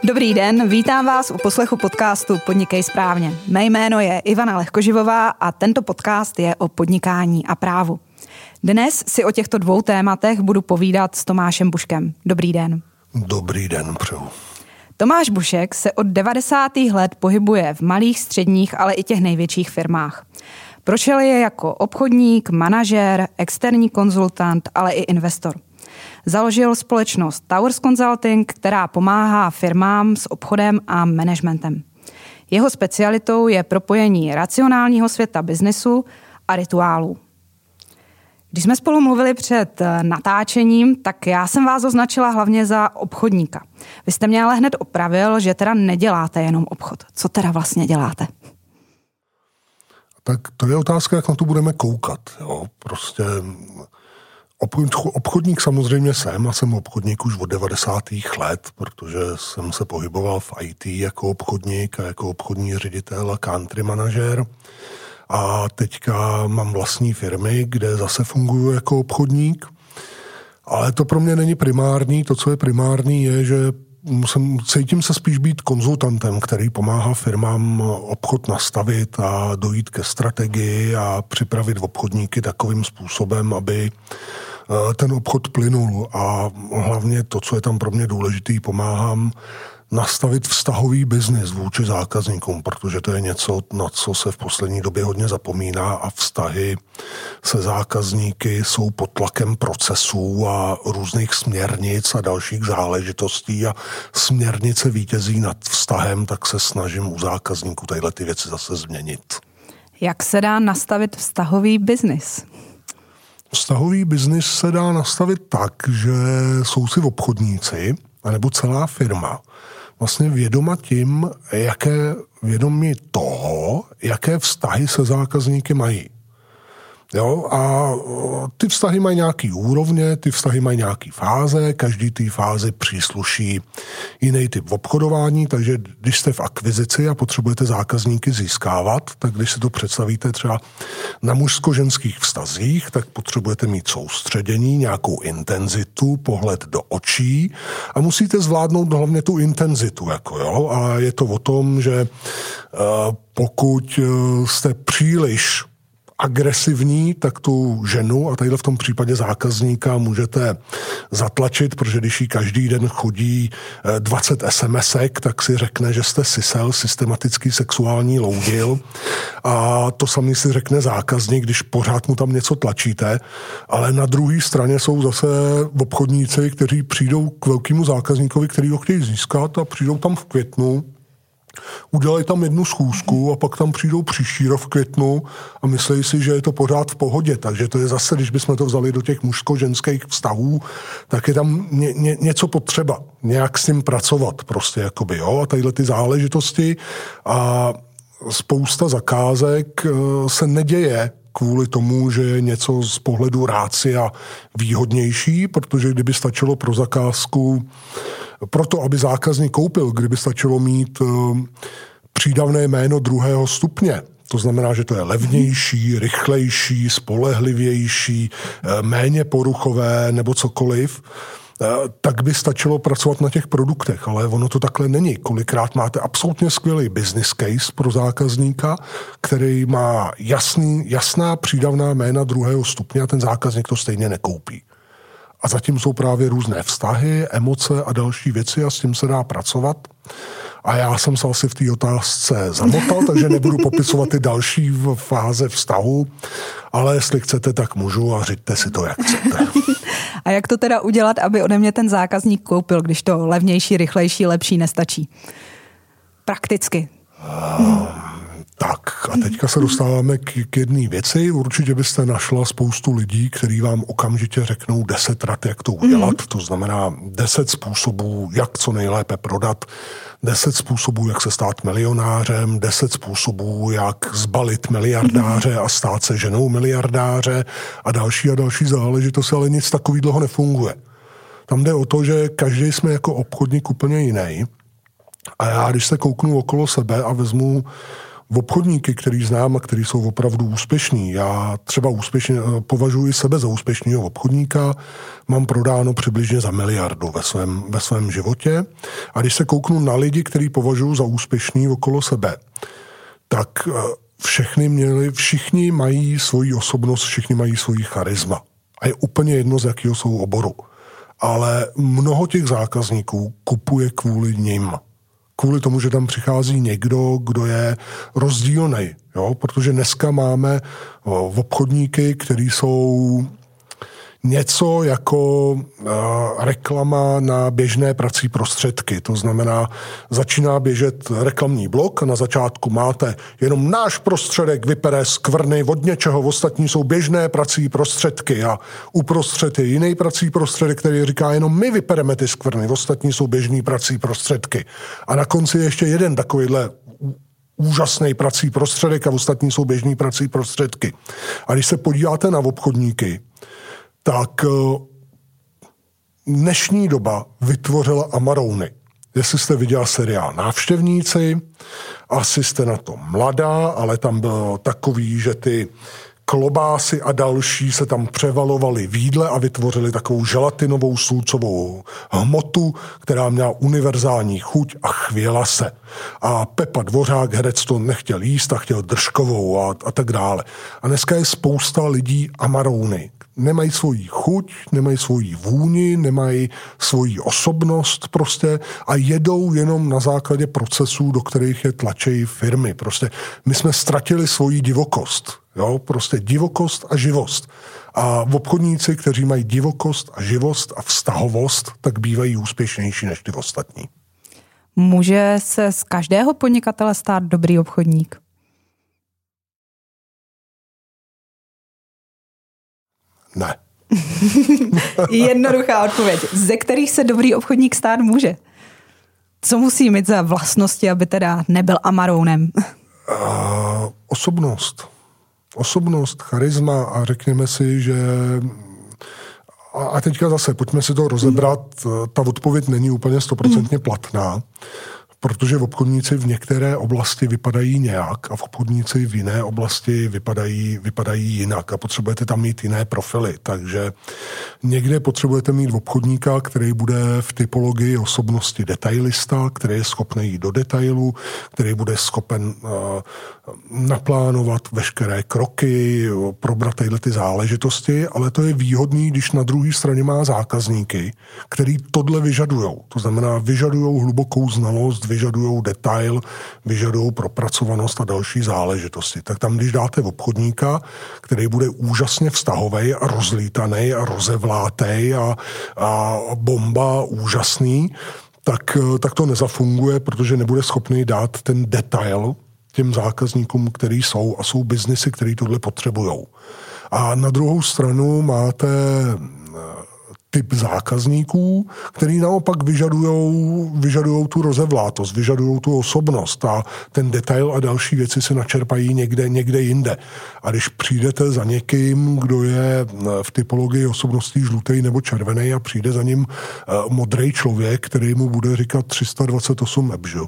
Dobrý den, vítám vás u poslechu podcastu Podnikej správně. Mé jméno je Ivana Lehkoživová a tento podcast je o podnikání a právu. Dnes si o těchto dvou tématech budu povídat s Tomášem Buškem. Dobrý den. Dobrý den, přeju. Tomáš Bušek se od 90. let pohybuje v malých, středních, ale i těch největších firmách. Prošel je jako obchodník, manažer, externí konzultant, ale i investor. Založil společnost Towers Consulting, která pomáhá firmám s obchodem a managementem. Jeho specialitou je propojení racionálního světa biznesu a rituálů. Když jsme spolu mluvili před natáčením, tak já jsem vás označila hlavně za obchodníka. Vy jste mě ale hned opravil, že teda neděláte jenom obchod. Co teda vlastně děláte? Tak to je otázka, jak na to budeme koukat. Jo? Prostě obchodník samozřejmě jsem a jsem obchodník už od 90. let, protože jsem se pohyboval v IT jako obchodník a jako obchodní ředitel a country manažer. A teďka mám vlastní firmy, kde zase funguji jako obchodník. Ale to pro mě není primární. To, co je primární, je, že cítím se spíš být konzultantem, který pomáhá firmám obchod nastavit a dojít ke strategii a připravit obchodníky takovým způsobem, aby ten obchod plynul. A hlavně to, co je tam pro mě důležitý, pomáhám nastavit vztahový biznis vůči zákazníkům, protože to je něco, na co se v poslední době hodně zapomíná a vztahy se zákazníky jsou pod tlakem procesů a různých směrnic a dalších záležitostí a směrnice vítězí nad vztahem, tak se snažím u zákazníků tadyhle ty věci zase změnit. Jak se dá nastavit vztahový biznis? Vztahový biznis se dá nastavit tak, že jsou si obchodníci anebo celá firma vlastně vědoma tím, vědomí toho, jaké vztahy se zákazníky mají. Jo? A ty vztahy mají nějaký úrovně, ty vztahy mají nějaký fáze, každý té fázi přísluší jiný typ obchodování, takže když jste v akvizici a potřebujete zákazníky získávat, tak když si to představíte třeba na mužsko-ženských vztazích, tak potřebujete mít soustředění, nějakou intenzitu, pohled do očí a musíte zvládnout hlavně tu intenzitu. A je to o tom, že pokud jste příliš agresivní, tak tu ženu a tadyhle v tom případě zákazníka můžete zatlačit, protože když jí každý den chodí 20 SMSek, tak si řekne, že jste sisel, systematický sexuální loudil a to samý si řekne zákazník, když pořád mu tam něco tlačíte, ale na druhé straně jsou zase obchodníci, kteří přijdou k velkému zákazníkovi, který ho chtějí získat a přijdou tam v květnu, udělají tam jednu schůzku a pak tam přijdou příští rok v květnu a myslí si, že je to pořád v pohodě. Takže to je zase, když bychom to vzali do těch mužsko-ženských vztahů, tak je tam něco potřeba. Nějak s tím pracovat prostě, a tadyhle ty záležitosti a spousta zakázek se neděje kvůli tomu, že je něco z pohledu rácia výhodnější, protože kdyby stačilo pro zakázku proto, aby zákazník koupil, kdyby stačilo mít přídavné jméno druhého stupně, to znamená, že to je levnější, rychlejší, spolehlivější, méně poruchové nebo cokoliv, tak by stačilo pracovat na těch produktech, ale ono to takhle není. Kolikrát máte absolutně skvělý business case pro zákazníka, který má jasná přídavná jména druhého stupně a ten zákazník to stejně nekoupí. A zatím jsou právě různé vztahy, emoce a další věci a s tím se dá pracovat. A já jsem se asi v té otázce zamotal, takže nebudu popisovat ty další fáze vztahu, ale jestli chcete, tak můžu a řiďte si to, jak chcete. A jak to teda udělat, aby ode mě ten zákazník koupil, když to levnější, rychlejší, lepší nestačí? Prakticky. Tak a teďka se dostáváme k jedné věci. Určitě byste našla spoustu lidí, kteří vám okamžitě řeknou 10 rad, jak to udělat. To znamená 10 způsobů, jak co nejlépe prodat, 10 způsobů, jak se stát milionářem, 10 způsobů, jak zbalit miliardáře a stát se ženou miliardáře a další záležitosti, ale nic takového nefunguje. Tam jde o to, že každý jsme jako obchodník úplně jiný. A já, když se kouknu okolo sebe a vezmu obchodníky, který znám a který jsou opravdu úspěšní. Já třeba považuji sebe za úspěšného obchodníka, mám prodáno přibližně za 1 miliardu ve svém životě. A když se kouknu na lidi, který považuji za úspěšný okolo sebe, tak všichni mají svoji osobnost, všichni mají svoji charisma. A je úplně jedno, z jakého jsou oboru. Ale mnoho těch zákazníků kupuje kvůli nim. Kvůli tomu, že tam přichází někdo, kdo je rozdílnej. Jo? Protože dneska máme obchodníky, kteří jsou něco jako reklama na běžné prací prostředky. To znamená, začíná běžet reklamní blok a na začátku máte jenom náš prostředek vypere skvrny od něčeho, ostatní jsou běžné prací prostředky a uprostřed je jiný prací prostředek, který říká jenom my vypereme ty skvrny, ostatní jsou běžný prací prostředky. A na konci je ještě jeden takovýhle úžasný prací prostředek a ostatní jsou běžný prací prostředky. A když se podíváte na obchodníky, tak dnešní doba vytvořila amarouny. Jestli jste viděl seriál Návštěvníci, asi jste na to mladá, ale tam bylo takový, že ty klobásy a další se tam převalovaly v jídle a vytvořili takovou želatinovou sulcovou hmotu, která měla univerzální chuť a chvěla se. A Pepa Dvořák, herec, to nechtěl jíst a chtěl držkovou a tak dále. A dneska je spousta lidí amarouny. Nemají svoji chuť, nemají svoji vůni, nemají svoji osobnost prostě a jedou jenom na základě procesů, do kterých je tlačejí firmy. Prostě my jsme ztratili svoji divokost. Jo? Prostě divokost a živost. A obchodníci, kteří mají divokost a živost a vztahovost, tak bývají úspěšnější než ty ostatní. Může se z každého podnikatele stát dobrý obchodník? Ne. Jednoduchá odpověď. Ze kterých se dobrý obchodník stát může? Co musí mít za vlastnosti, aby teda nebyl amarounem? Osobnost, charisma a řekněme si, že a teďka zase, pojďme si to rozebrat, ta odpověď není úplně 100% platná, protože obchodníci v některé oblasti vypadají nějak a obchodníci v jiné oblasti vypadají jinak a potřebujete tam mít jiné profily. Takže někde potřebujete mít obchodníka, který bude v typologii osobnosti detailista, který je schopný jít do detailu, který bude schopen naplánovat veškeré kroky, probrat ty záležitosti, ale to je výhodný, když na druhé straně má zákazníky, který tohle vyžadujou. To znamená, vyžadujou hlubokou znalost, vyžadujou detail, vyžadujou propracovanost a další záležitosti. Tak tam, když dáte obchodníka, který bude úžasně vztahovej a rozlítanej a rozevlátej a bomba úžasný, tak to nezafunguje, protože nebude schopný dát ten detail těm zákazníkům, který jsou a jsou biznesy, který tohle potřebujou. A na druhou stranu máte typ zákazníků, který naopak vyžadujou tu rozevlátost, vyžadujou tu osobnost a ten detail a další věci se načerpají někde jinde. A když přijdete za někým, kdo je v typologii osobností žlutý nebo červený a přijde za ním modrý člověk, který mu bude říkat 328 ebžo,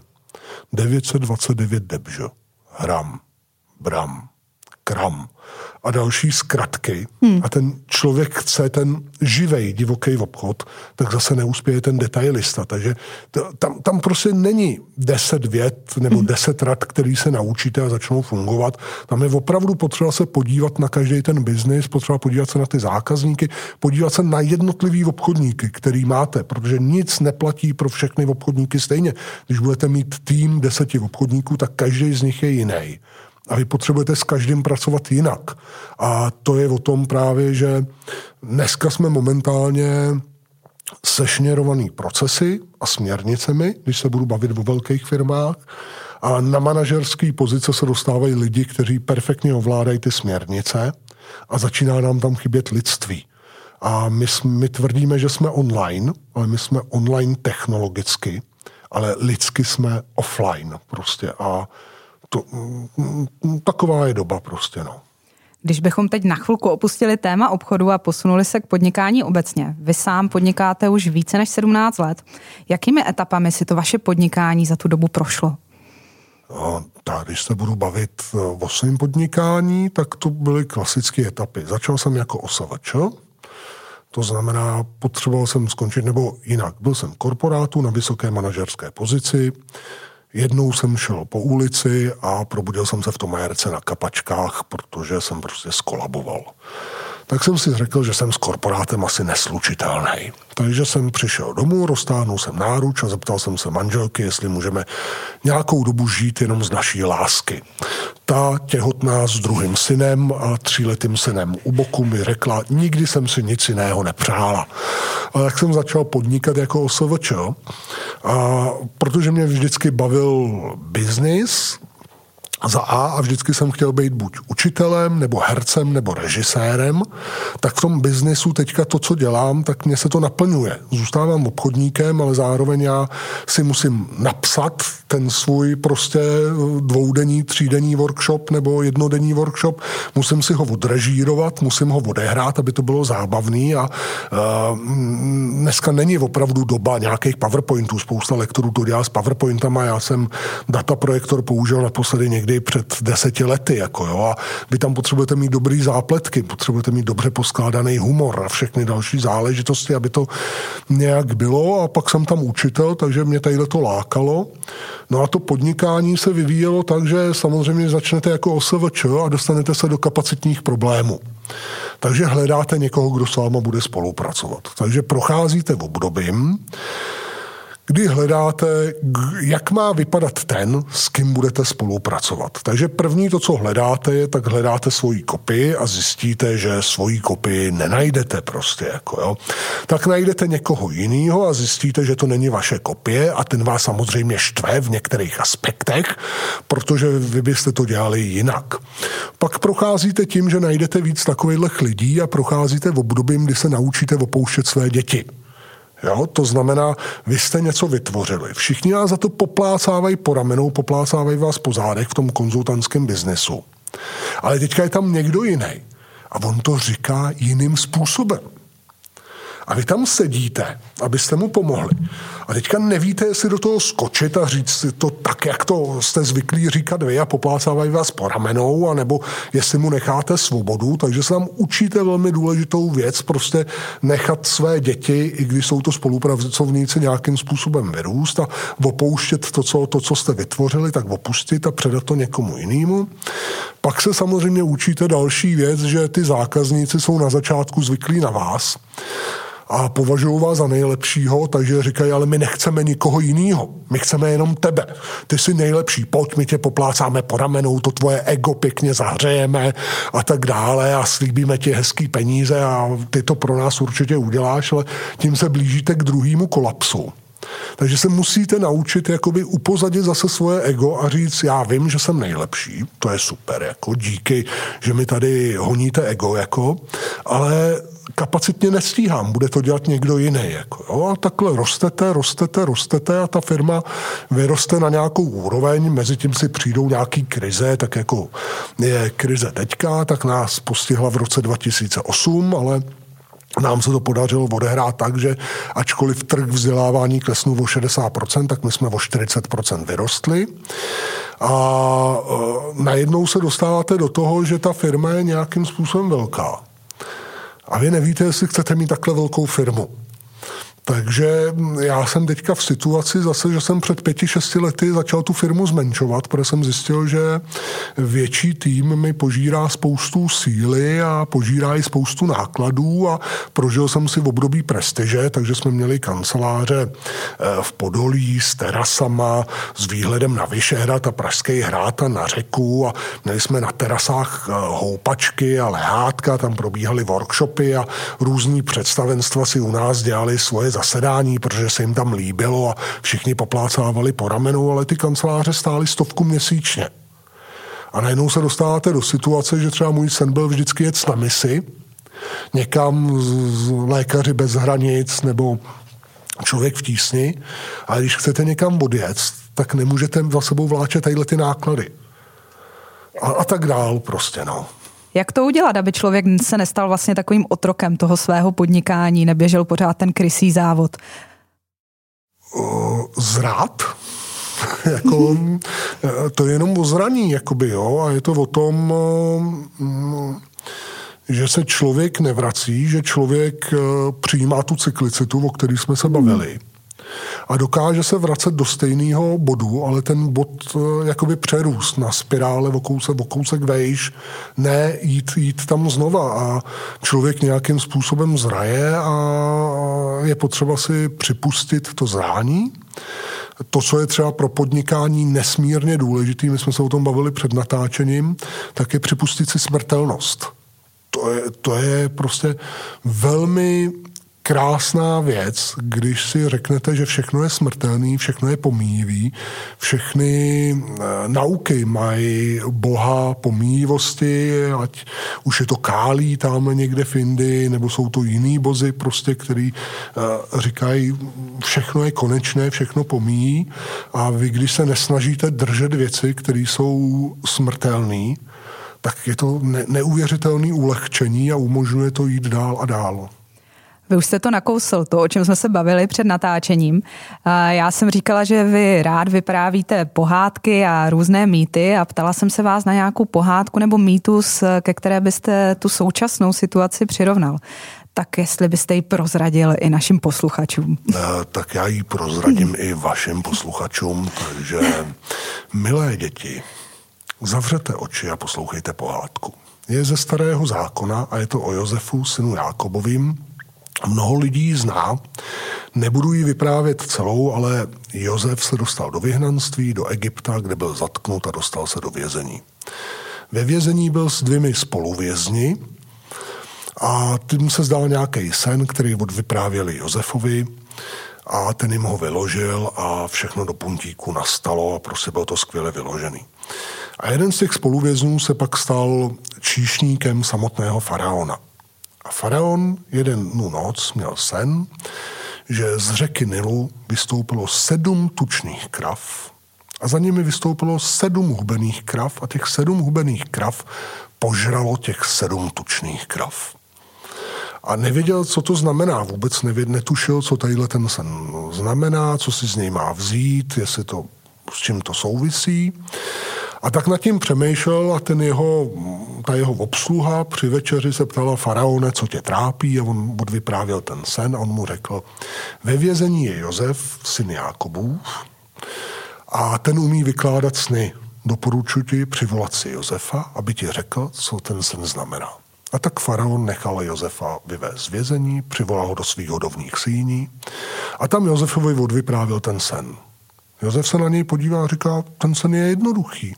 929 debžo, hram, bram, kram a další zkratky a ten člověk chce ten živej, divoký obchod, tak zase neuspěje ten detailista. Takže tam prostě není 10 vět nebo 10 rad, který se naučíte a začnou fungovat. Tam je opravdu potřeba se podívat na každý ten biznis, potřeba podívat se na ty zákazníky, podívat se na jednotlivý obchodníky, který máte, protože nic neplatí pro všechny obchodníky stejně. Když budete mít tým 10 obchodníků, tak každý z nich je jiný. A vy potřebujete s každým pracovat jinak. A to je o tom právě, že dneska jsme momentálně sešněrovaný procesy a směrnicemi, když se budu bavit o velkých firmách. A na manažerské pozice se dostávají lidi, kteří perfektně ovládají ty směrnice a začíná nám tam chybět lidství. A my tvrdíme, že jsme online, ale my jsme online technologicky, ale lidsky jsme offline prostě. A taková je doba prostě, no. Když bychom teď na chvilku opustili téma obchodu a posunuli se k podnikání obecně. Vy sám podnikáte už více než 17 let. Jakými etapami si to vaše podnikání za tu dobu prošlo? Když se budu bavit o svém podnikání, tak to byly klasické etapy. Začal jsem jako OSVČ, to znamená, potřeboval jsem skončit, nebo jinak, byl jsem v korporátu na vysoké manažerské pozici, jednou jsem šel po ulici a probudil jsem se v tom majerce na kapačkách, protože jsem prostě skolaboval. Tak jsem si řekl, že jsem s korporátem asi neslučitelný. Takže jsem přišel domů, roztáhnul jsem náruč a zeptal jsem se manželky, jestli můžeme nějakou dobu žít jenom z naší lásky. Ta těhotná s druhým synem a 3letým synem u boku mi řekla, nikdy jsem si nic jiného nepřála. A tak jsem začal podnikat jako OSVČ, protože mě vždycky bavil biznis, a vždycky jsem chtěl být buď učitelem, nebo hercem, nebo režisérem, tak v tom biznesu teďka to, co dělám, tak mě se to naplňuje. Zůstávám obchodníkem, ale zároveň já si musím napsat ten svůj prostě 2denní, 3denní workshop nebo 1denní workshop, musím si ho odrežírovat, musím ho odehrát, aby to bylo zábavný a dneska není opravdu doba nějakých PowerPointů, spousta lektorů to dělá s PowerPointama, já jsem dataprojektor použil naposledy někdy před 10 lety, a vy tam potřebujete mít dobrý zápletky, potřebujete mít dobře poskládaný humor a všechny další záležitosti, aby to nějak bylo a pak jsem tam učitel, takže mě tady to lákalo. No a to podnikání se vyvíjelo tak, že samozřejmě začnete jako OSVČ a dostanete se do kapacitních problémů. Takže hledáte někoho, kdo s váma bude spolupracovat. Takže procházíte obdobím, kdy hledáte, jak má vypadat ten, s kým budete spolupracovat. Takže první to, co hledáte, je, tak hledáte svoji kopii a zjistíte, že svoji kopii nenajdete prostě. Tak najdete někoho jiného a zjistíte, že to není vaše kopie a ten vás samozřejmě štve v některých aspektech, protože vy byste to dělali jinak. Pak procházíte tím, že najdete víc takových lidí a procházíte v obdobím, kdy se naučíte opouštět své děti. To znamená, vy jste něco vytvořili. Všichni vás za to poplácávají po ramenou, poplácávají vás po zádech v tom konzultantském biznesu. Ale teďka je tam někdo jiný. A on to říká jiným způsobem. A vy tam sedíte, abyste mu pomohli. A teďka nevíte, jestli do toho skočit a říct si to tak, jak to jste zvyklí říkat vy a poplácávají vás po ramenou, anebo jestli mu necháte svobodu. Takže se tam učíte velmi důležitou věc, prostě nechat své děti, i když jsou to spolupracovníci, nějakým způsobem vyrůst a opouštět to, co jste vytvořili, tak opustit a předat to někomu jinému. Pak se samozřejmě učíte další věc, že ty zákazníci jsou na začátku zvyklí na vás a považují vás za nejlepšího, takže říkají, ale my nechceme nikoho jiného, my chceme jenom tebe. Ty jsi nejlepší, pojď, my tě poplácáme po ramenou, to tvoje ego pěkně zahřejeme a tak dále a slíbíme ti hezký peníze a ty to pro nás určitě uděláš, ale tím se blížíte k druhému kolapsu. Takže se musíte naučit jakoby upozadit zase svoje ego a říct, já vím, že jsem nejlepší, to je super, díky, že mi tady honíte ego, ale kapacitně nestíhám, bude to dělat někdo jiný. A takhle rostete a ta firma vyroste na nějakou úroveň, mezi tím si přijdou nějaký krize, tak jako je krize teďka, tak nás postihla v roce 2008, ale nám se to podařilo odehrát tak, že ačkoliv trh vzdělávání klesnul o 60%, tak my jsme o 40% vyrostli. A najednou se dostáváte do toho, že ta firma je nějakým způsobem velká. A vy nevíte, jestli chcete mít takhle velkou firmu. Takže já jsem teďka v situaci zase, že jsem před 5-6 lety začal tu firmu zmenšovat, protože jsem zjistil, že větší tým mi požírá spoustu síly a požírá i spoustu nákladů a prožil jsem si v období prestiže, takže jsme měli kanceláře v Podolí s terasama, s výhledem na Vyšehrad a Pražský hrad a na řeku a měli jsme na terasách houpačky a lehátka, tam probíhaly workshopy a různý představenstva si u nás dělali svoje zasedání, protože se jim tam líbilo a všichni poplácávali po ramenu, ale ty kanceláře stály 100 měsíčně. A najednou se dostáváte do situace, že třeba můj sen byl vždycky jet na misi, někam z Lékaři bez hranic nebo Člověk v tísni, a když chcete někam odjet, tak nemůžete za sebou vláčet tadyhle ty náklady. A tak dál prostě, Jak to udělat, aby člověk se nestal vlastně takovým otrokem toho svého podnikání, neběžel pořád ten krysý závod? Zrát, Jako, to je jenom o zraní, jakoby, jo, a je to o tom, že se člověk nevrací, že člověk přijímá tu cyklicitu, o který jsme se bavili. A dokáže se vracet do stejného bodu, ale ten bod jakoby přerůst na spirále o kousek vejš, ne jít tam znova. A člověk nějakým způsobem zraje a je potřeba si připustit to zrání. To, co je třeba pro podnikání nesmírně důležitý, my jsme se o tom bavili před natáčením, tak je připustit si smrtelnost. To je prostě velmi krásná věc, když si řeknete, že všechno je smrtelný, všechno je pomíjivý, všechny nauky mají boha pomíjivosti, ať už je to Kálí tamhle někde v Indii, nebo jsou to jiný bozy, prostě, který říkají, všechno je konečné, všechno pomíjí a vy, když se nesnažíte držet věci, které jsou smrtelné, tak je to neuvěřitelné ulehčení a umožňuje to jít dál a dál. Vy už jste to nakousl, to, o čem jsme se bavili před natáčením. Já jsem říkala, že vy rád vyprávíte pohádky a různé mýty a ptala jsem se vás na nějakou pohádku nebo mýtus, ke které byste tu současnou situaci přirovnal. Tak jestli byste ji prozradil i našim posluchačům. Tak já ji prozradím i vašim posluchačům, takže milé děti, zavřete oči a poslouchejte pohádku. Je ze Starého zákona a je to o Josefu, synu Jákobovým. Mnoho lidí zná, nebudu ji vyprávět celou, ale Josef se dostal do vyhnanství, do Egypta, kde byl zatknut a dostal se do vězení. Ve vězení byl s 2 spoluvězni a tím se zdal nějaký sen, který odvyprávěli Josefovi a ten jim ho vyložil a všechno do puntíku nastalo a prostě bylo to skvěle vyložený. A jeden z těch spoluvěznů se pak stal číšníkem samotného faraona. A faraon jednu noc měl sen, že z řeky Nilu vystoupilo 7 tučných krav a za nimi vystoupilo 7 hubených krav a těch 7 hubených krav požralo těch 7 tučných krav. A nevěděl, co to znamená. Vůbec netušil, co tadyhle ten sen znamená, co si z něj má vzít, jestli to, s čím to souvisí. A tak nad tím přemýšlel a ta jeho obsluha při večeři se ptala faraone, co tě trápí, a on odvyprávěl ten sen a on mu řekl, ve vězení je Josef, syn Jákobův, a ten umí vykládat sny. Doporučuji ti přivolat si Josefa, aby ti řekl, co ten sen znamená. A tak faraon nechal Josefa vyvést z vězení, přivolal ho do svých hodovních síní a tam Josefovi odvyprávěl ten sen. Josef se na něj podívá a říká, ten sen je jednoduchý.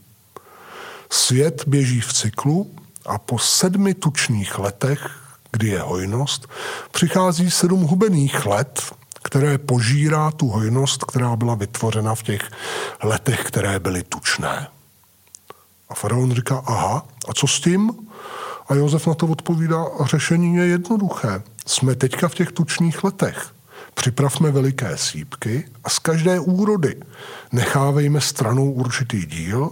Svět běží v cyklu a po 7 tučných letech, kdy je hojnost, přichází 7 hubených let, které požírá tu hojnost, která byla vytvořena v těch letech, které byly tučné. A faraon říká, aha, a co s tím? A Josef na to odpovídá, řešení je jednoduché. Jsme teďka v těch tučných letech. Připravme veliké sýpky a z každé úrody nechávejme stranou určitý díl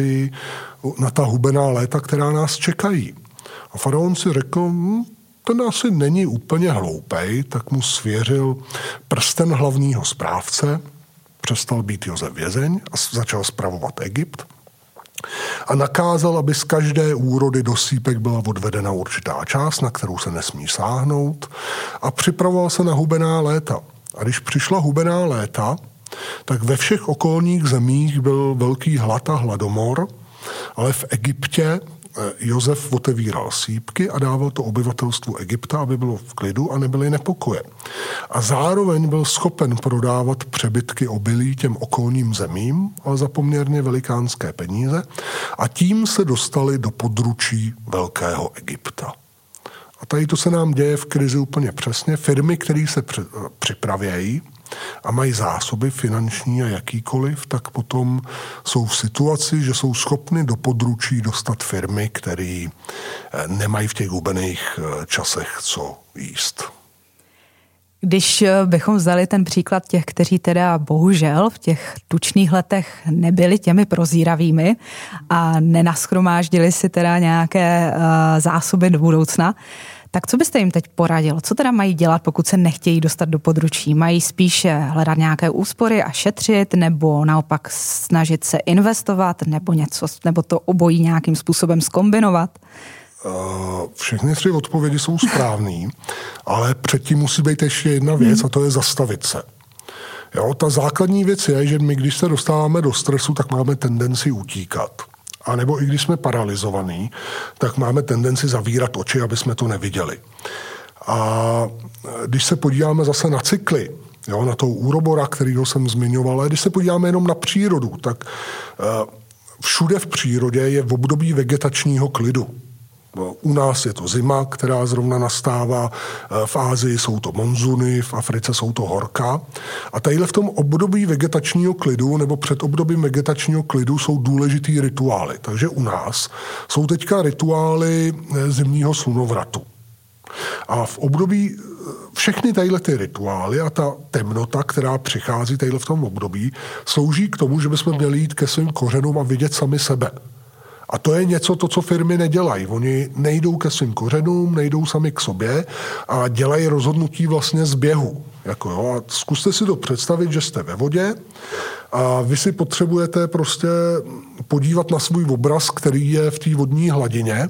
na ta hubená léta, která nás čekají. A faraon si řekl, ten asi není úplně hloupej, tak mu svěřil prsten hlavního správce, přestal být Josef vězeň a začal spravovat Egypt. A nakázal, aby z každé úrody do sýpek byla odvedena určitá část, na kterou se nesmí sáhnout, a připravoval se na hubená léta. A když přišla hubená léta, tak ve všech okolních zemích byl velký hlad a hladomor, ale v Egyptě Josef otevíral sýpky a dával to obyvatelstvu Egypta, aby bylo v klidu a nebyly nepokoje. A zároveň byl schopen prodávat přebytky obilí těm okolním zemím, ale za poměrně velikánské peníze, a tím se dostali do područí velkého Egypta. A tady to se nám děje v krizi úplně přesně. Firmy, které se připravějí a mají zásoby finanční a jakýkoliv, tak potom jsou v situaci, že jsou schopny do područí dostat firmy, které nemají v těch hubených časech co jíst. Když bychom vzali ten příklad těch, kteří teda bohužel v těch tučných letech nebyli těmi prozíravými a nenaschromáždili si teda nějaké zásoby do budoucna, Tak co byste jim teď poradil? Co teda mají dělat, pokud se nechtějí dostat do područí? Mají spíše hledat nějaké úspory a šetřit, nebo naopak snažit se investovat, nebo něco, nebo to obojí nějakým způsobem zkombinovat? Všechny 3 odpovědi jsou správný, ale předtím musí být ještě jedna věc a to je zastavit se. Jo, ta základní věc je, že my, když se dostáváme do stresu, tak máme tendenci utíkat. A nebo i když jsme paralizovaní, tak máme tendenci zavírat oči, aby jsme to neviděli. A když se podíváme zase na cykly, jo, na toho úrobora, kterýho jsem zmiňoval, a když se podíváme jenom na přírodu, tak všude v přírodě je v období vegetačního klidu. U nás je to zima, která zrovna nastává, v Ázii jsou to monzuny, v Africe jsou to horka. A tadyhle v tom období vegetačního klidu nebo před obdobím vegetačního klidu jsou důležitý rituály. Takže u nás jsou teďka rituály zimního slunovratu. A v období všechny tadyhle ty rituály a ta temnota, která přichází tadyhle v tom období, slouží k tomu, že bychom měli jít ke svým kořenům a vidět sami sebe. A to je něco, co firmy nedělají. Oni nejdou ke svým kořenům, nejdou sami k sobě a dělají rozhodnutí vlastně z běhu. Jako jo. A zkuste si to představit, že jste ve vodě a vy si potřebujete prostě podívat na svůj obraz, který je v té vodní hladině,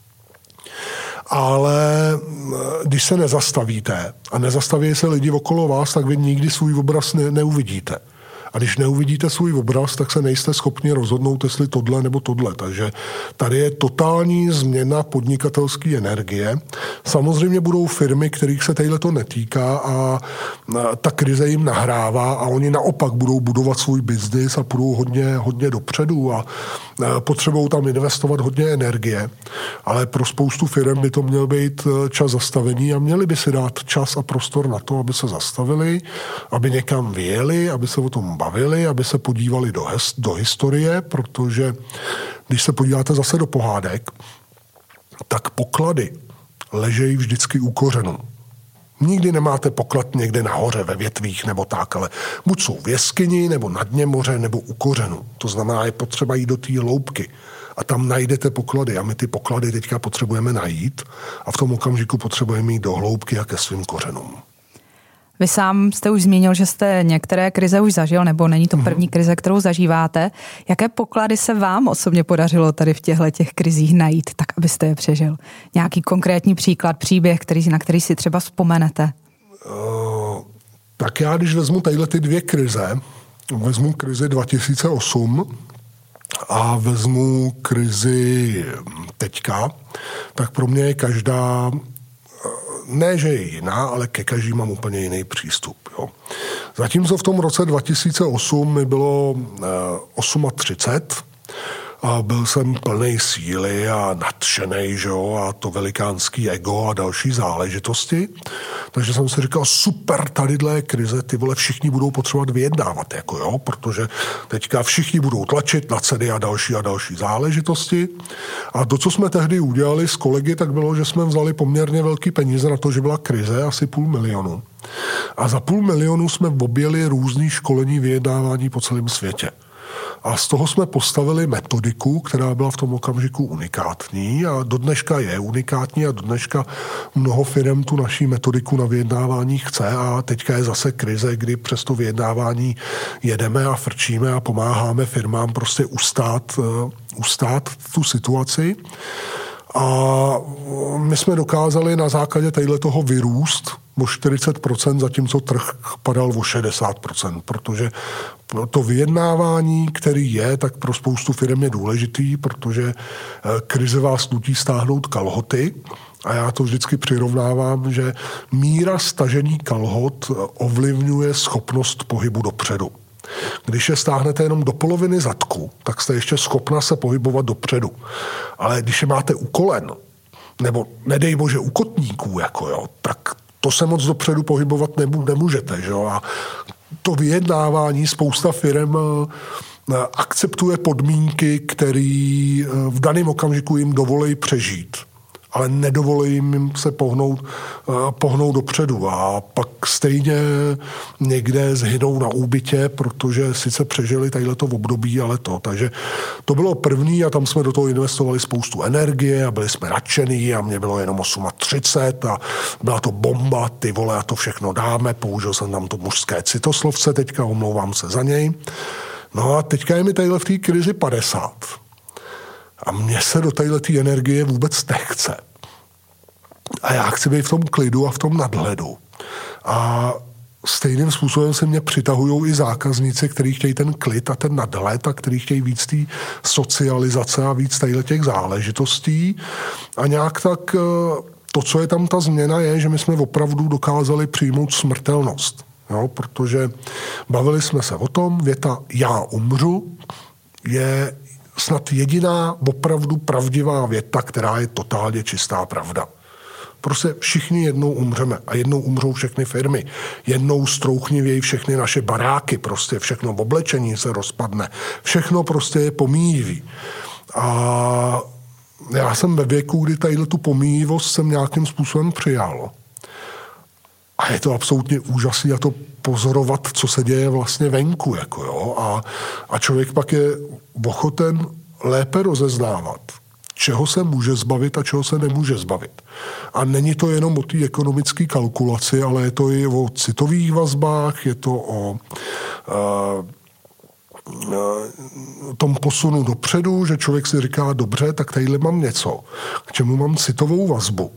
ale když se nezastavíte a nezastaví se lidi okolo vás, tak vy nikdy svůj obraz neuvidíte. A když neuvidíte svůj obraz, tak se nejste schopni rozhodnout, jestli tohle nebo tohle. Takže tady je totální změna podnikatelské energie. Samozřejmě budou firmy, kterých se tadyhle to netýká a ta krize jim nahrává a oni naopak budou budovat svůj biznis a půjdou hodně dopředu a potřebují tam investovat hodně energie. Ale pro spoustu firm by to měl být čas zastavení a měli by si dát čas a prostor na to, aby se zastavili, aby někam vyjeli, aby se o tom bavili, aby se podívali do historie, protože když se podíváte zase do pohádek, tak poklady ležejí vždycky u kořenů. Nikdy nemáte poklad někde nahoře ve větvích nebo tak, ale buď jsou v jeskyni, nebo na dně moře, nebo u kořenů. To znamená, je potřeba jít do té hloubky a tam najdete poklady a my ty poklady teďka potřebujeme najít a v tom okamžiku potřebujeme jít do hloubky a ke svým kořenům. Vy sám jste už zmínil, že jste některé krize už zažil, nebo není to první krize, kterou zažíváte. Jaké poklady se vám osobně podařilo tady v těch krizích najít, tak abyste je přežil? Nějaký konkrétní příklad, příběh, na který si třeba vzpomenete? Tak já, když vezmu tadyhle ty 2 krize, vezmu krizi 2008 a vezmu krizi teďka, tak pro mě je každá ne, že je jiná, ale ke každý mám úplně jiný přístup. Jo. Zatímco v tom roce 2008 mi bylo 38 a byl jsem plnej síly a nadšenej, že jo, a to velikánský ego a další záležitosti. Takže jsem si říkal, super, tadyhle je krize, ty vole, všichni budou potřebovat vyjednávat, jako jo, protože teďka všichni budou tlačit na ceny a další záležitosti. A to, co jsme tehdy udělali s kolegy, tak bylo, že jsme vzali poměrně velký peníze na to, že byla krize, asi 500 000. A za 500 000 jsme objeli různý školení vyjednávání po celém světě. A z toho jsme postavili metodiku, která byla v tom okamžiku unikátní a do dneška je unikátní a do dneška mnoho firem tu naší metodiku na vyjednávání chce a teďka je zase krize, kdy přes to vyjednávání jedeme a frčíme a pomáháme firmám prostě ustát tu situaci. A my jsme dokázali na základě toho vyrůst o 40%, zatímco trh padal o 60%, protože to vyjednávání, který je, tak pro spoustu firm je důležitý, protože krize vás nutí stáhnout kalhoty a já to vždycky přirovnávám, že míra stažení kalhot ovlivňuje schopnost pohybu dopředu. Když je stáhnete jenom do poloviny zadku, tak jste ještě schopna se pohybovat dopředu. Ale když je máte u kolen, nebo nedej bože u kotníků, jako jo, tak to se moc dopředu pohybovat nemůžete. Že jo? A to vyjednávání spousta firem akceptuje podmínky, které v daném okamžiku jim dovolí přežít. ale nedovolí jim se pohnout dopředu a pak stejně někde zhynou na úbytě, protože sice přežili tadyhleto období, ale to. Takže to bylo první a tam jsme do toho investovali spoustu energie a byli jsme nadšený a mě bylo jenom 38 a byla to bomba, ty vole, a to všechno dáme. Použil jsem tam to mužské citoslovce, teďka omlouvám se za něj. No a teďka je mi tadyhle v té krizi 50. A mně se do téhletý energie vůbec nechce. A já chci být v tom klidu a v tom nadhledu. A stejným způsobem se mě přitahují i zákazníci, kteří chtějí ten klid a ten nadhled a kteří chtějí víc té socializace a víc těch záležitostí. A nějak tak to, co je tam ta změna, je, že my jsme opravdu dokázali přijmout smrtelnost. Jo, protože bavili jsme se o tom, věta já umřu je snad jediná opravdu pravdivá věta, která je totálně čistá pravda. Prostě všichni jednou umřeme a jednou umřou všechny firmy. Jednou strouchnivějí všechny naše baráky, prostě všechno v oblečení se rozpadne. Všechno prostě je pomíjivý. A já jsem ve věku, kdy tadyhle tu pomíjivost jsem nějakým způsobem přijal. A je to absolutně úžasné a to pozorovat, co se děje vlastně venku. Jako jo. A člověk pak je ochoten lépe rozeznávat, čeho se může zbavit a čeho se nemůže zbavit. A není to jenom o té ekonomické kalkulaci, ale je to i o citových vazbách, je to o tom posunu dopředu, že člověk si říká, dobře, tak tadyhle mám něco, k čemu mám citovou vazbu.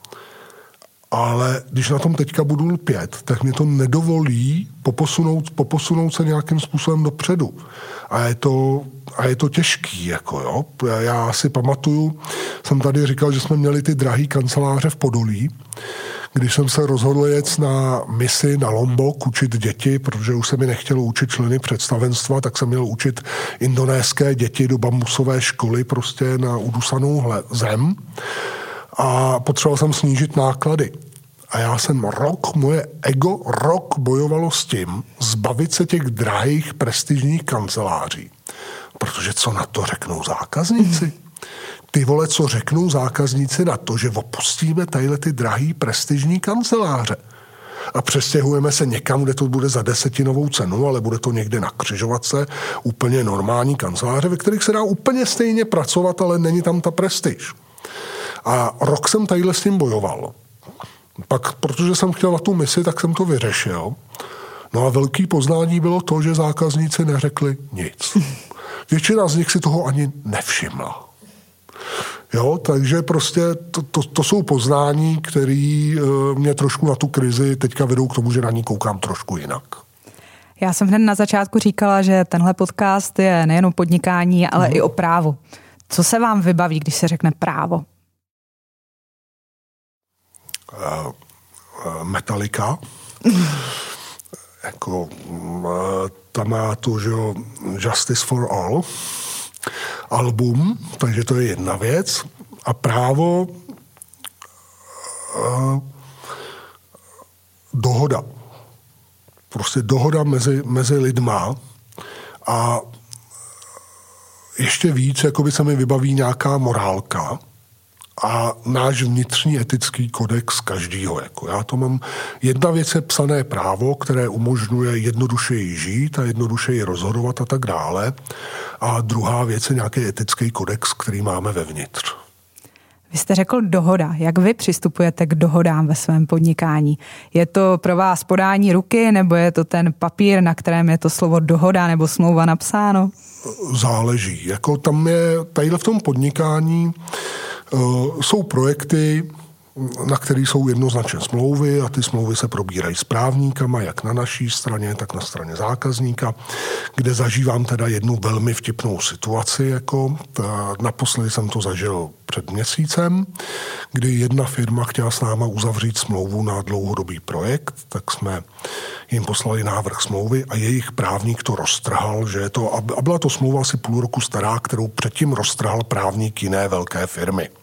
Ale když na tom teďka budu lpět, tak mě to nedovolí poposunout se nějakým způsobem dopředu. A je to těžký, jako jo. Já si pamatuju, jsem tady říkal, že jsme měli ty drahý kanceláře v Podolí, když jsem se rozhodl jet na misi na Lombok učit děti, protože už se mi nechtělo učit členy představenstva, tak jsem měl učit indonéské děti do bambusové školy prostě na udusanou zem. A potřeboval jsem snížit náklady. A já jsem moje ego bojovalo s tím, zbavit se těch drahých prestižních kanceláří. Protože co na to řeknou zákazníci? Ty vole, co řeknou zákazníci na to, že opustíme tadyhle ty drahý prestižní kanceláře. A přestěhujeme se někam, kde to bude za 10 cenu, ale bude to někde na křižovatce, úplně normální kanceláře, ve kterých se dá úplně stejně pracovat, ale není tam ta prestiž. A rok jsem tadyhle s tím bojoval. Pak, protože jsem chtěl na tu misi, tak jsem to vyřešil. No a velký poznání bylo to, že zákazníci neřekli nic. Většina z nich si toho ani nevšimla. Jo, takže prostě to jsou poznání, které mě trošku na tu krizi teďka vedou k tomu, že na ní koukám trošku jinak. Já jsem hned na začátku říkala, že tenhle podcast je nejen o podnikání, ale i o právu. Co se vám vybaví, když se řekne právo? Metallica. Jako tam má to, že Justice for All album, takže to je jedna věc. A právo dohoda. Prostě dohoda mezi lidma a ještě víc, jako by se mi vybaví nějaká morálka a náš vnitřní etický kodex každýho. Jako já to mám, jedna věc je psané právo, které umožňuje jednodušeji žít a jednodušeji rozhodovat a tak dále. A druhá věc je nějaký etický kodex, který máme vevnitř. Vy jste řekl dohoda. Jak vy přistupujete k dohodám ve svém podnikání? Je to pro vás podání ruky, nebo je to ten papír, na kterém je to slovo dohoda nebo smlouva napsáno? Záleží. Jako tam je, tadyhle v tom podnikání jsou projekty, na které jsou jednoznačně smlouvy a ty smlouvy se probírají s právníkama, jak na naší straně, tak na straně zákazníka, kde zažívám teda jednu velmi vtipnou situaci. Jako naposledy jsem to zažil před měsícem, kdy jedna firma chtěla s náma uzavřít smlouvu na dlouhodobý projekt, tak jsme jim poslali návrh smlouvy a jejich právník to roztrhal, že je to, a byla to smlouva asi půl roku stará, kterou předtím roztrhal právník jiné velké firmy.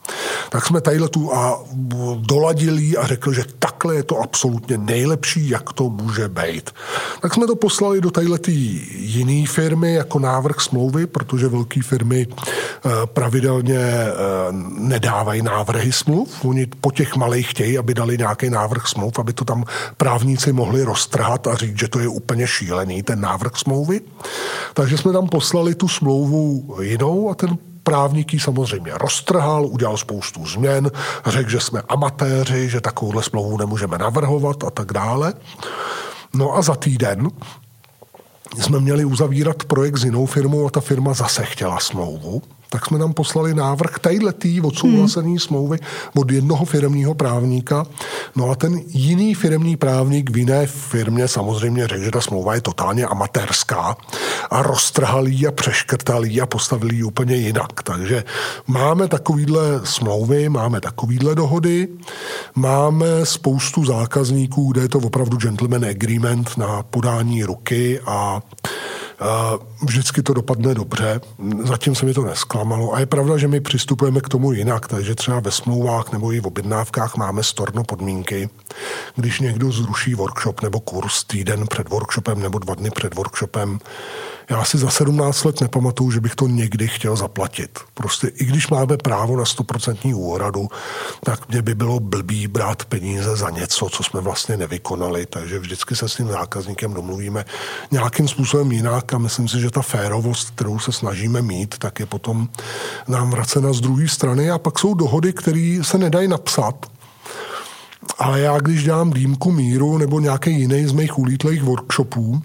Tak jsme tadyhle tu a doladili a řekli, že takhle je to absolutně nejlepší, jak to může být. Tak jsme to poslali do tadyhle jiné firmy jako návrh smlouvy, protože velké firmy pravidelně nedávají návrhy smluv. Oni po těch malých chtějí, aby dali nějaký návrh smluv, aby to tam právníci mohli roztrhat a říct, že to je úplně šílený, ten návrh smlouvy. Takže jsme tam poslali tu smlouvu jinou a ten právník ji samozřejmě roztrhal, udělal spoustu změn, řekl, že jsme amatéři, že takovouhle smlouvu nemůžeme navrhovat a tak dále. No a za týden jsme měli uzavírat projekt s jinou firmou a ta firma zase chtěla smlouvu. Tak jsme tam poslali návrh tadyhletý odsouhlasený smlouvy od jednoho firemního právníka. No a ten jiný firemní právník v jiné firmě samozřejmě řekl, že ta smlouva je totálně amatérská a roztrhal ji a přeškrtal ji a postavil ji úplně jinak. Takže máme takovýhle smlouvy, máme takovýhle dohody, máme spoustu zákazníků, kde je to opravdu gentleman agreement na podání ruky a vždycky to dopadne dobře. Zatím se mi to nesklamalo. A je pravda, že my přistupujeme k tomu jinak, takže třeba ve smlouvách nebo i v objednávkách máme storno podmínky. Když někdo zruší workshop nebo kurz týden před workshopem nebo 2 dny před workshopem, já si za 17 let nepamatuju, že bych to někdy chtěl zaplatit. Prostě i když máme právo na 100% úhradu, tak mě by bylo blbý brát peníze za něco, co jsme vlastně nevykonali. Takže vždycky se s tím zákazníkem domluvíme nějakým způsobem jinak a myslím si, že ta férovost, kterou se snažíme mít, tak je potom nám vracena z druhé strany a pak jsou dohody, které se nedají napsat. Ale já, když dělám Dýmku míru nebo nějaký jiný z mých ulítlých workshopů,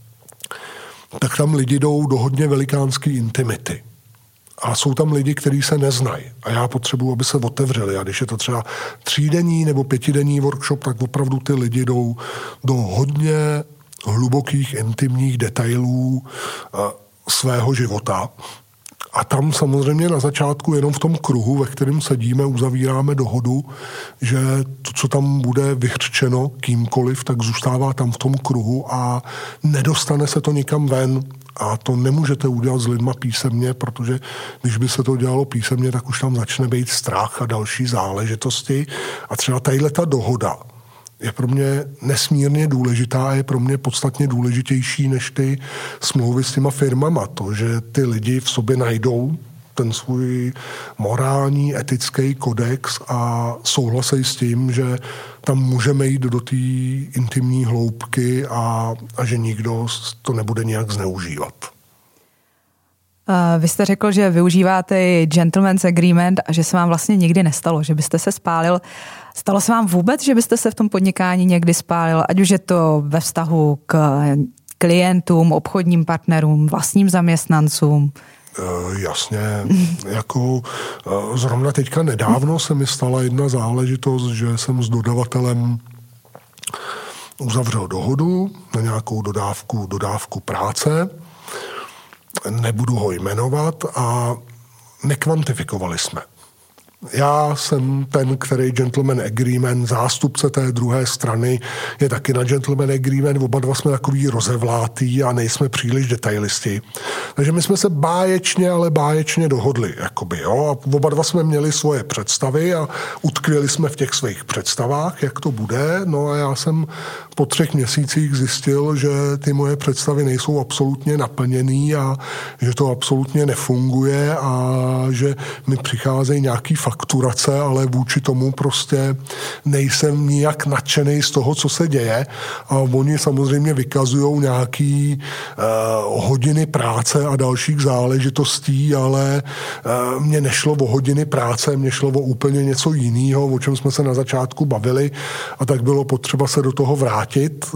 tak tam lidi jdou do hodně velikánský intimity. A jsou tam lidi, kteří se neznají. A já potřebuji, aby se otevřeli. A když je to třeba 3denní nebo 5denní workshop, tak opravdu ty lidi jdou do hodně hlubokých, intimních detailů svého života. A tam samozřejmě na začátku jenom v tom kruhu, ve kterém sedíme, uzavíráme dohodu, že to, co tam bude vyhřčeno kýmkoliv, tak zůstává tam v tom kruhu a nedostane se to nikam ven. A to nemůžete udělat s lidma písemně, protože když by se to dělalo písemně, tak už tam začne být strach a další záležitosti. A třeba tadyhleta dohoda je pro mě nesmírně důležitá a je pro mě podstatně důležitější než ty smlouvy s těma firmama. To, že ty lidi v sobě najdou ten svůj morální, etický kodex a souhlasí s tím, že tam můžeme jít do té intimní hloubky a že nikdo to nebude nějak zneužívat. Vy jste řekl, že využíváte gentleman's agreement a že se vám vlastně nikdy nestalo, že byste se spálil. Stalo se vám vůbec, že byste se v tom podnikání někdy spálil, ať už je to ve vztahu k klientům, obchodním partnerům, vlastním zaměstnancům? Jasně, jako zrovna teďka nedávno se mi stala jedna záležitost, že jsem s dodavatelem uzavřel dohodu na nějakou dodávku práce, nebudu ho jmenovat a nekvantifikovali jsme. Já jsem ten, který gentleman agreement, zástupce té druhé strany je taky na gentleman agreement, oba dva jsme takový rozevlátý a nejsme příliš detailisti. Takže my jsme se báječně dohodli, jakoby, jo, a oba dva jsme měli svoje představy a utkvěli jsme v těch svých představách, jak to bude, no a já jsem po 3 měsících zjistil, že ty moje představy nejsou absolutně naplněný a že to absolutně nefunguje a že mi přicházejí nějaký fakturace, ale vůči tomu prostě nejsem nijak nadšený z toho, co se děje a oni samozřejmě vykazujou nějaký hodiny práce a dalších záležitostí, ale mně nešlo o hodiny práce, mně šlo o úplně něco jiného, o čem jsme se na začátku bavili a tak bylo potřeba se do toho vrátit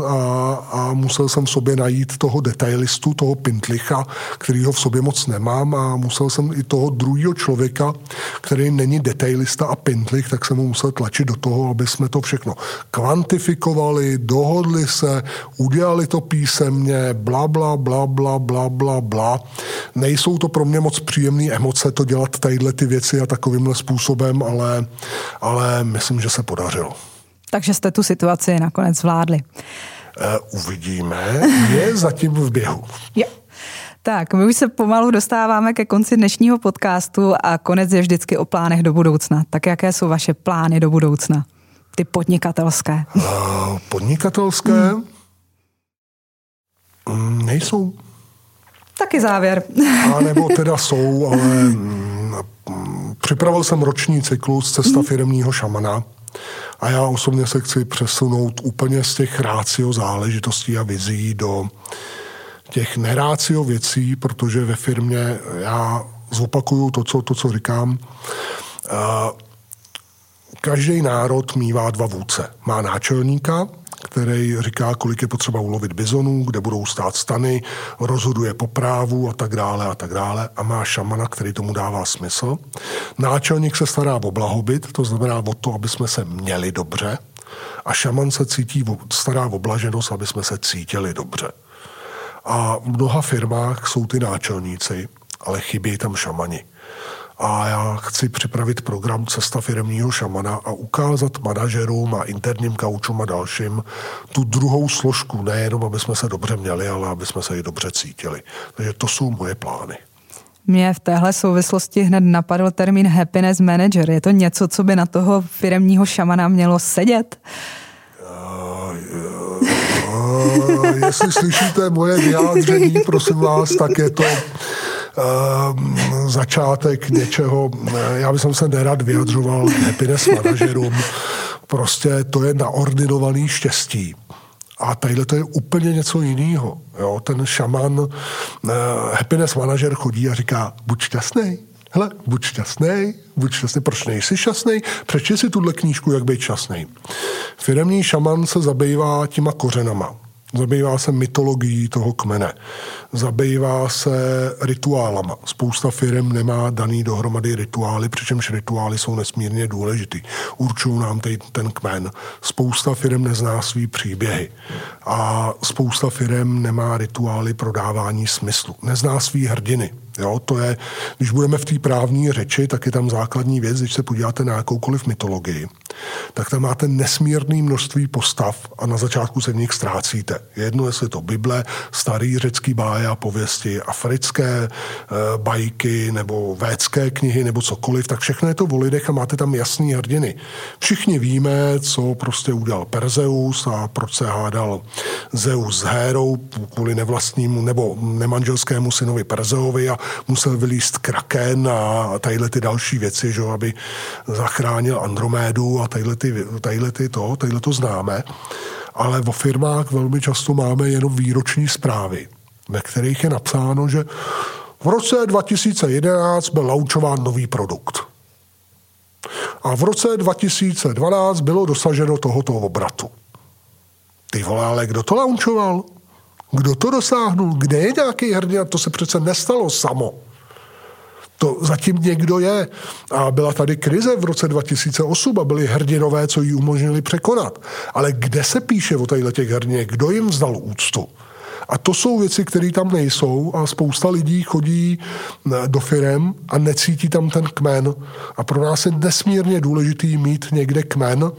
a musel jsem v sobě najít toho detailistu, toho pintlicha, kterýho v sobě moc nemám a musel jsem i toho druhého člověka, který není detailista a pintlich, tak jsem mu musel tlačit do toho, aby jsme to všechno kvantifikovali, dohodli se, udělali to písemně, bla, bla, bla, bla, bla, bla, bla. Nejsou to pro mě moc příjemné emoce to dělat tadyhle ty věci a takovýmhle způsobem, ale myslím, že se podařilo. Takže jste tu situaci nakonec zvládli. Uvidíme. Je zatím v běhu. Tak, my už se pomalu dostáváme ke konci dnešního podcastu a konec je vždycky o plánech do budoucna. Tak jaké jsou vaše plány do budoucna? Ty podnikatelské. Podnikatelské? Nejsou. Taky závěr. A nebo teda jsou, ale připravil jsem roční cyklus Cesta firemního šamana a já osobně se chci přesunout úplně z těch rácio záležitostí a vizí do těch nerácio věcí, protože ve firmě já zopakuju to, co říkám. Každý národ mívá 2 vůdce. Má náčelníka, který říká, kolik je potřeba ulovit bizonů, kde budou stát stany, rozhoduje po právu a tak dále a tak dále. A má šamana, který tomu dává smysl. Náčelník se stará o blahobyt, to znamená o to, aby jsme se měli dobře. A šaman se stará o blaženost, aby jsme se cítili dobře. A v mnoha firmách jsou ty náčelníci, ale chybí tam šamani. A já chci připravit program Cesta firemního šamana a ukázat manažerům a interním kaučům a dalším tu druhou složku, nejenom, aby jsme se dobře měli, ale aby jsme se i dobře cítili. Takže to jsou moje plány. Mě v téhle souvislosti hned napadl termín happiness manager. Je to něco, co by na toho firemního šamana mělo sedět? Jestli slyšíte moje vyjádření, prosím vás, tak je to začátek něčeho. Já bych se nerad vyjadřoval k happiness manažerům. Prostě to je naordinovaný štěstí. A tadyhle to je úplně něco jiného. Jo? Ten šaman, happiness manažer chodí a říká, buď šťastnej. Hele, buď šťastnej, proč nejsi šťastnej? Přečti si tuhle knížku, jak být šťastnej. Firemní šaman se zabývá těma kořenama. Zabývá se mytologií toho kmene. Zabývá se rituálama. Spousta firem nemá daný dohromady rituály, přičemž rituály jsou nesmírně důležitý. Určují nám ten kmen. Spousta firem nezná svý příběhy. A spousta firem nemá rituály pro dávání smyslu. Nezná svý hrdiny. Jo, to je, když budeme v té právní řeči, tak je tam základní věc, když se podíváte na jakoukoliv mytologii, tak tam máte nesmírné množství postav a na začátku se v nich ztrácíte. Jedno, jestli to Bible, starý řecký báje a pověsti, africké bajky nebo védské knihy nebo cokoliv, tak všechno je to o lidech a máte tam jasný hrdiny. Všichni víme, co prostě udělal Perzeus a proč se hádal Zeus s Hérou kvůli nevlastnímu nebo nemanželskému synovi Perzeovi a musel vylízt kraken a tadyhle ty další věci, že, aby zachránil Andromédu a tadyhle to známe. Ale vo firmách velmi často máme jenom výroční zprávy, ve kterých je napsáno, že v roce 2011 byl launchován nový produkt. A v roce 2012 bylo dosaženo tohoto obratu. Ty vole, ale kdo to launchoval? Kdo to dosáhnul? Kde je nějaký hrdina? To se přece nestalo samo. To zatím někdo je. A byla tady krize v roce 2008 a byli hrdinové, co ji umožnili překonat. Ale kde se píše o těch hrdině? Kdo jim vzdal úctu? A to jsou věci, které tam nejsou a spousta lidí chodí do firem a necítí tam ten kmen. A pro nás je nesmírně důležitý mít někde kmen.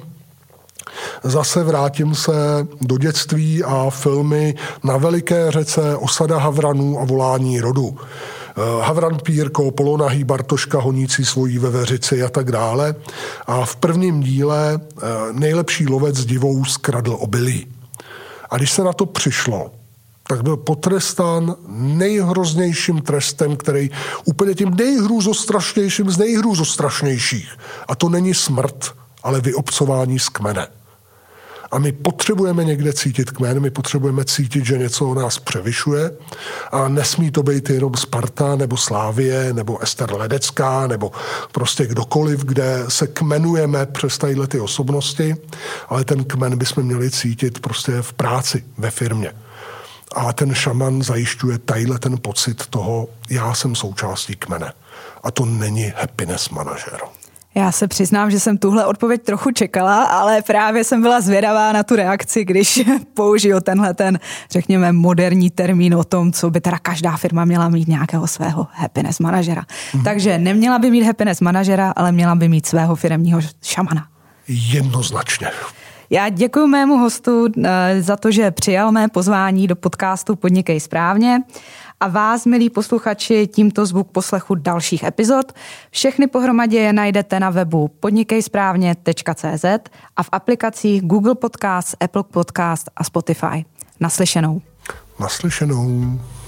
Zase vrátím se do dětství a filmy Na veliké řece, Osada havranů a Volání rodu. Havran Pírko, polonahý Bartoška honící svojí veveřici a tak dále. A v prvním díle nejlepší lovec divou skradl obilí. A když se na to přišlo, tak byl potrestán nejhroznějším trestem, který úplně tím nejhrůzostrašnějším z nejhrůzostrašnějších. A to není smrt, ale vyobcování z kmene. A my potřebujeme někde cítit kmen, my potřebujeme cítit, že něco o nás převyšuje a nesmí to být jenom Sparta nebo Slávie nebo Ester Ledecká nebo prostě kdokoliv, kde se kmenujeme přes tadyhle ty osobnosti, ale ten kmen bychom měli cítit prostě v práci, ve firmě. A ten šaman zajišťuje tadyhle ten pocit toho, já jsem součástí kmene. A to není happiness manažer. Já se přiznám, že jsem tuhle odpověď trochu čekala, ale právě jsem byla zvědavá na tu reakci, když použiju řekněme, moderní termín o tom, co by teda každá firma měla mít nějakého svého happiness manažera. Takže neměla by mít happiness manažera, ale měla by mít svého firemního šamana. Jednoznačně. Já děkuji mému hostu za to, že přijal mé pozvání do podcastu Podnikej správně a vás, milí posluchači, tímto zvu k poslechu dalších epizod. Všechny pohromadě je najdete na webu podnikejsprávně.cz a v aplikacích Google Podcast, Apple Podcast a Spotify. Naslyšenou. Naslyšenou.